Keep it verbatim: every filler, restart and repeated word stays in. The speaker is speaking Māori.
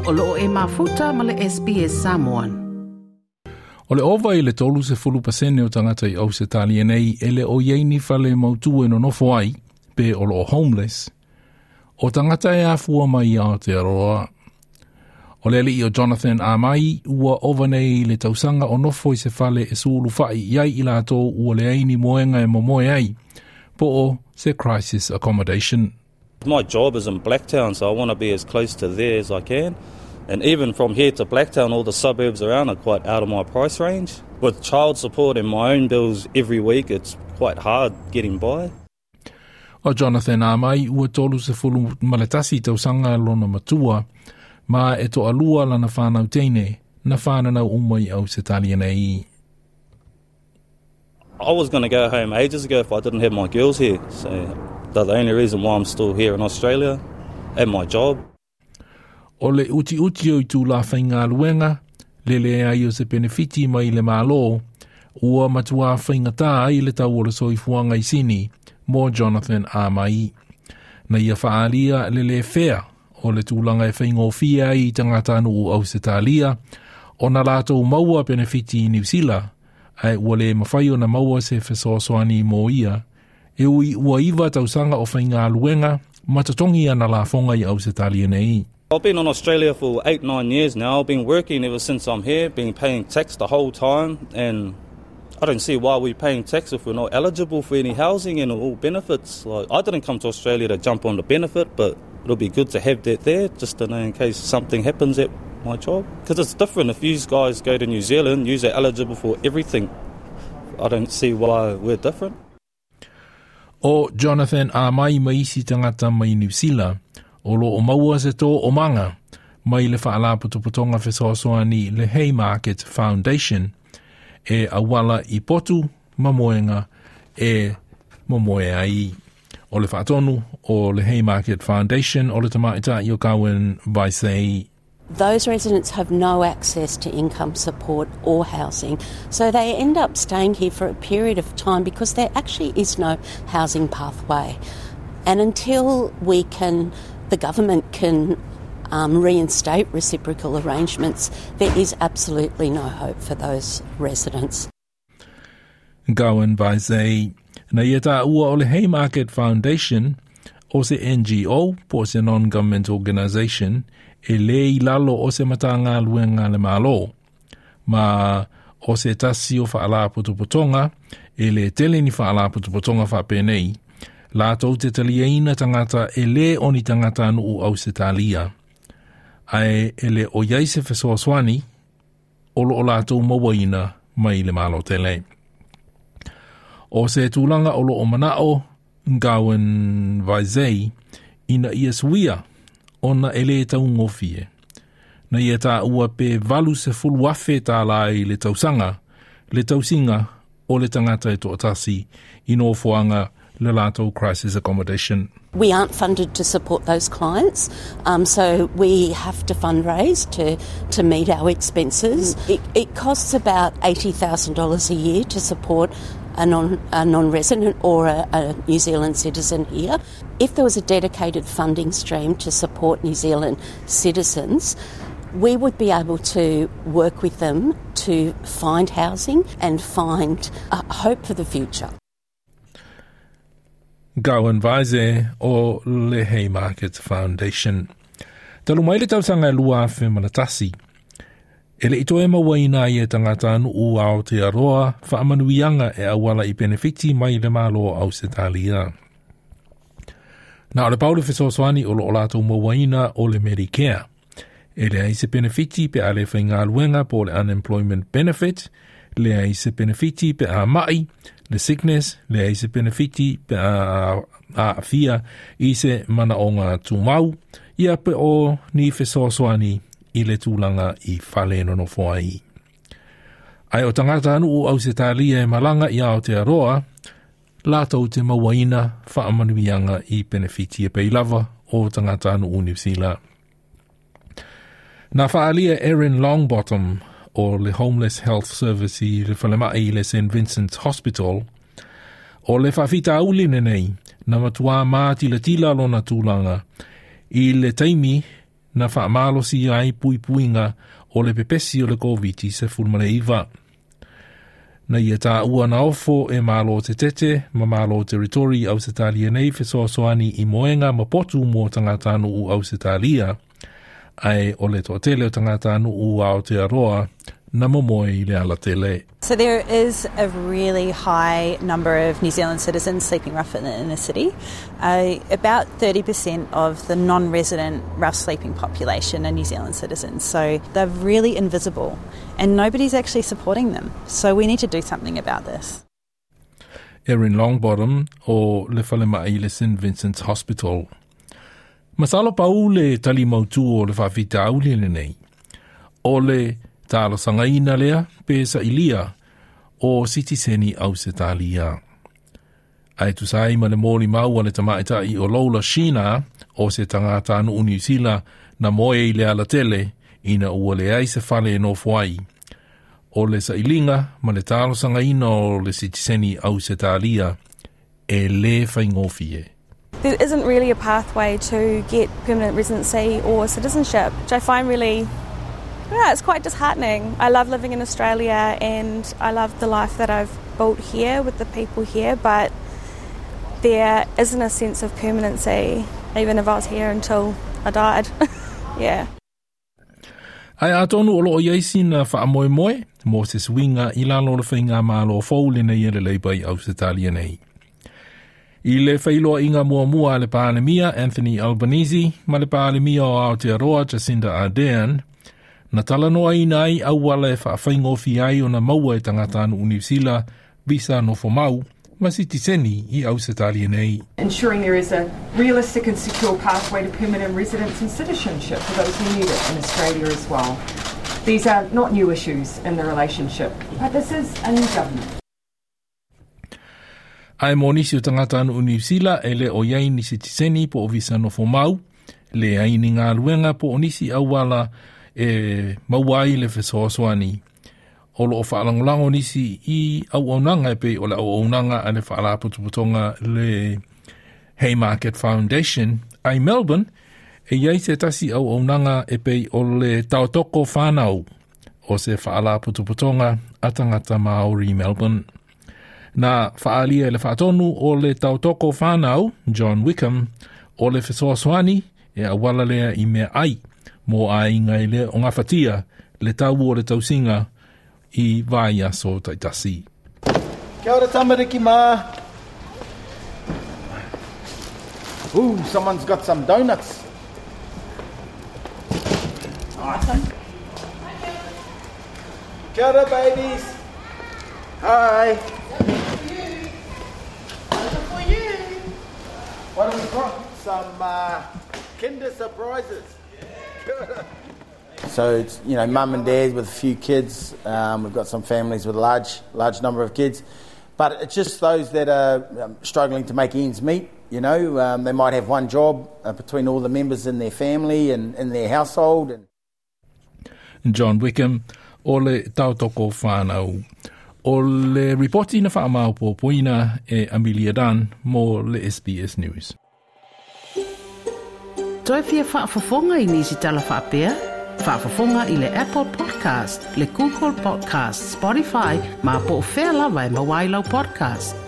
O loo e mafuta ma le S B S Samoan. O le ova i le tolu se fulu pasene o tangata i au se tali nei ele o yeini fale mautu e no nofo ai pe o loo homeless. O tangata e afua mai a Aotearoa. O le li o Jonathan Amai ua ova nei le tausanga o nofo i se fale e suulu fai iai i lato ua le aini moenga e momoe ai po o se crisis accommodation. My job is in Blacktown, so I want to be as close to there as I can. And even from here to Blacktown, all the suburbs around are quite out of my price range. With child support and my own bills every week, it's quite hard getting by. O Jonathan Amai ua tolu se fulu maletasi tausanga lona matua, ma e to alua lana whanau teine, na whanana umai au se tali nei. I was going to go home ages ago if I didn't have my girls here. So they're the only reason why I'm still here in Australia and my job. O le uti uti o i tū la whainga luenga, le le ai o se benefiti mai le malo, ua matua whainga tā ai le tau o le soifuanga i sini, mō Jonathan Amai. Na ia whaalia le le whea, o le tūlanga e whainga o fia i tangata anu o au se tālia, o na lātou maua benefiti i New Zealand, ai ua le mawhai o na maua se whesoasoani mō ia, e ui ua iwa tausanga o whainga luenga, matatongi ana la whonga i au se tālia nei. I've been in Australia for eight, nine years now. I've been working ever since I'm here, been paying tax the whole time, and I don't see why we're paying tax if we're not eligible for any housing and all benefits. Like, I didn't come to Australia to jump on the benefit, but it'll be good to have that there, just to know in case something happens at my job. Because it's different. If you guys go to New Zealand, you're eligible for everything. I don't see why we're different. O Jonathan Amai maisi tangata mai New Zealand, o lo o maua se tō o manga, mai le whaala putuputonga whesoasoani le Haymarket Foundation, e awala i potu mamoenga e momoe ai. O le whaatonu o le Haymarket Foundation, o le tamaita i o kawen vai sei. Those residents have no access to income support or housing, so they end up staying here for a period of time because there actually is no housing pathway. And until we can, the government can um, reinstate reciprocal arrangements, there is absolutely no hope for those residents. Gowan vai sei, na ia tā ua o le Haymarket Foundation, o se N G O, po se non-government organisation, e le i lalo o se matanga luenga le malo. Ma o se tasi o whaala putuputonga, e le tele ni whaala putuputonga whapenei, la tau te taliaina tangata e le o ni tangata anu u au se talia. Ai e le o iai se whesoaswani, o lo o la tau mawaina mai le malo tele. O se tūlanga o lo o manao, ngawen vai zei, ina ia suia, ona ele tau ngofie. Na ia tā ua pe valu se fulu afe tā lai le tausanga, le tausinga o le tangata e to atasi, ino fuanga le lato crisis accommodation. We aren't funded to support those clients, um, so we have to fundraise to, to meet our expenses. It, it costs about eighty thousand dollars a year to support a, non, a non-resident or a, a New Zealand citizen here. If there was a dedicated funding stream to support New Zealand citizens, we would be able to work with them to find housing and find uh, hope for the future. Gowan Vaise o le Haymarket Foundation. Talu mai le tausanga e lua afe malatasi. E le ito e mawaina i e tangata anu u Aotearoa whaamanuianga e awala i benefiti mai le malo au se talia. Na o le paule whesoaswani o lo o lato mawaina o le Medicare. E le ai se benefiti pe a le whainga luenga po le unemployment benefit, le ai se benefiti pe a mai, le sickness, le ai se benefiti pe a, a fia i se mana o ngā tūmau, ia pe o ni whesoaswani i le tūlanga i whale no whai. Ai o tangata anu o au se tālia e malanga i Aotearoa, lātou te mawaina whaamanuianga i benefiti e peilawa o tangata anu o New Zealand. Na whaalia Erin Longbottom o le Homeless Health Service i le whalemai i le Saint Vincent's Hospital, o le whawhita auline nei, na matua māti le tila lona tūlanga, i le taimi na whaamalo si ai pui puinga o le pepesi o le COVID se fulmane iwa. Na ia tā ua na ofo e malo te tete, ma malo teritori au se talia nei fesoa soani i moenga ma potu mo tangatanu u au se talia, ai o le toatele o tangatanu u Aotearoa na momoe i le ala tele. So there is a really high number of New Zealand citizens sleeping rough in the inner city. Uh, about thirty percent of the non-resident rough sleeping population are New Zealand citizens. So they're really invisible and nobody's actually supporting them. So we need to do something about this. Erin Longbottom o le whalema i le Saint Vincent's Hospital. Masalo pau le tali mautu o le whawhita auli le nei. O le talo sangaina lea pesa ilia o sitiseni au se talia. Ai tu sai ma le mōli mau le tamaita i o Lola Shina o se tangata anu unisila na moe i le ala tele ina ua le ai se fale no fuai. O le sa ilinga ma le talo sangaina o le sitiseni au se talia e le whaingofie. There isn't really a pathway to get permanent residency or citizenship, which I find really, yeah, it's quite disheartening. I love living in Australia and I love the life that I've built here with the people here, but there isn't a sense of permanency, even if I was here until I died. Yeah. Ai atonu o loo iaisi na whaamoe moe, mo se swinga i lalo le whainga malo fōle nei ele leibai au se talia nei. I le whailoa inga mua mua le pālemia Anthony Albanese, ma le pālemia o Aotearoa Jacinda Ardern, na talanoa ina ai au wale whaafeingofi ai o na maua e tangata anu Unisila, visa no fomau, ma sitiseni i au se talia nei. Ensuring there is a realistic and secure pathway to permanent residence and citizenship for those who need it in Australia as well. These are not new issues in the relationship, but this is a new government. Ai mo nisi o tangata anu Unisila e le o iai ni sitiseni po o visa no fomau, le ai ni ngā luenga po o nisi au wala e mauai le fesoasoani. O lo o whaalangolango nisi i au aunanga e pe o le au aunanga a le whaalaputuputonga le Haymarket Foundation ai Melbourne e iai se tasi au aunanga e pe o le tautoko whanau o se whaalaputuputonga a tangata Māori Melbourne. Na whaalia le whaatonu o le tautoko whanau John Wickham o le fesoasoani e awala lea i mea ai mo a inga le o ngā whatia le tau o le tausinga I vai aso taitasi. Kia ora tamariki mā. Ooh, someone's got some donuts. Awesome. Kia ora babies. Hi. Those are for you. What have we got? Some uh, Kinder Surprises. Yeah. So it's, you know, mum and dad with a few kids. Um, we've got some families with a large, large number of kids. But it's just those that are um, struggling to make ends meet, you know. Um, they might have one job uh, between all the members in their family and in their household. And John Wickham, o le tautoko whānau. O le reporti na whaamau po poina e Amelia Dunn mo le S B S News. Toi fia whaafafonga I nisi tala whaapea? Whaafafonga I le Apple Podcast, le Google Podcast, Spotify, ma po o whea lawa e mawailau podcast.